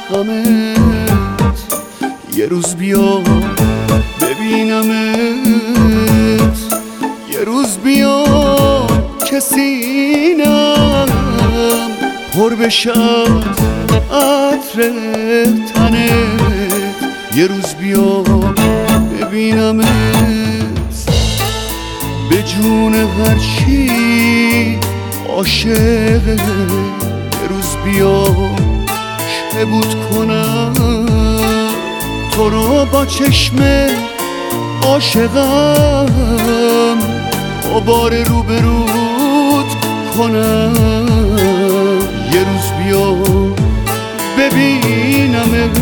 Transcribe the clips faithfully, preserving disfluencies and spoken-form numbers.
غمت، یه روز بیا ببینمت، یه روز بیا که سینم پر بشه از عطر تنت، یه روز بیا ببینمت به جون هر چی عاشقه، یه روز بیا که بود کنم تو رو با چشم عاشقم، با بار روبروت کنم، یه روز بیا ببینمت.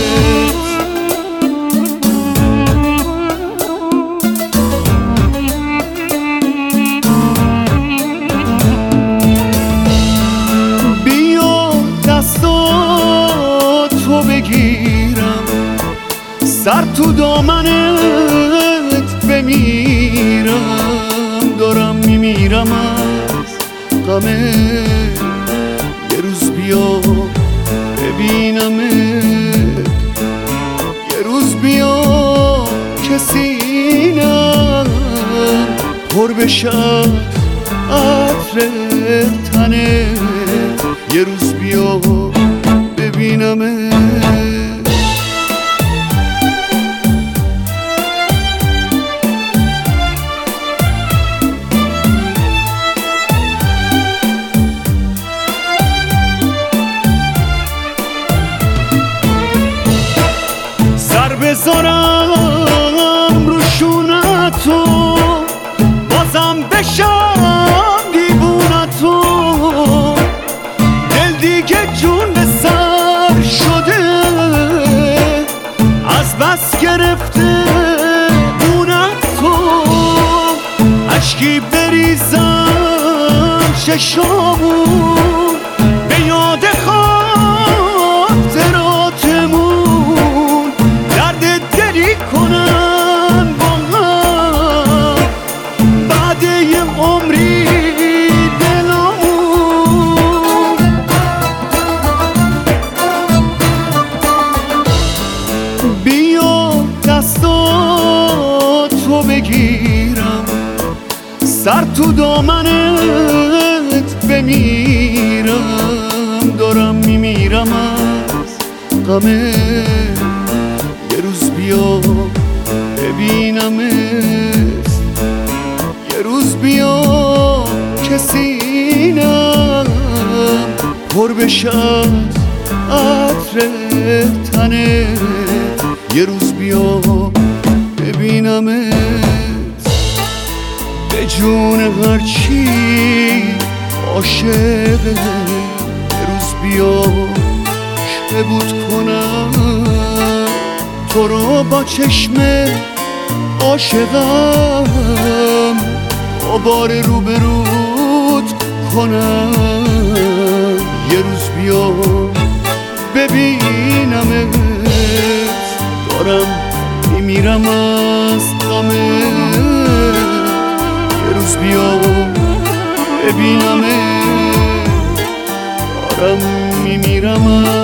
بیا دستاتو بگیرم، سر تو دامنت بمیرم، دارم میمیرم از غمت، یه روز بیا ببینمت، یه روز بیا که سینم پر بشه از عطر تنت، یه روز بیا ببینمت. بذارم رو شونتو بازم بشم دیوونتو، دل دیگه جون به سر شده از بس گرفته اونتو، اشکی بریزم چشامون به یاد خاطراتمون، کنن با هم بعد یه عمری دلمون. بیا دستاتو بگیرم، سر تو دامنت بمیرم، دارم میمیرم از غمت، یه روز بیا ببینمت، یه روز بیا که سینم پر بشه از عطر تنت، یه روز بیا ببینمت به جون هر چی عاشقه، یه روز بیا که بود کنم تو رو با چشم عاشقم، با بار روبروت کنم، یه روز بیا ببینمت، دارم میمیرم از غمت، یه روز بیا ببینمت، دارم میمیرم از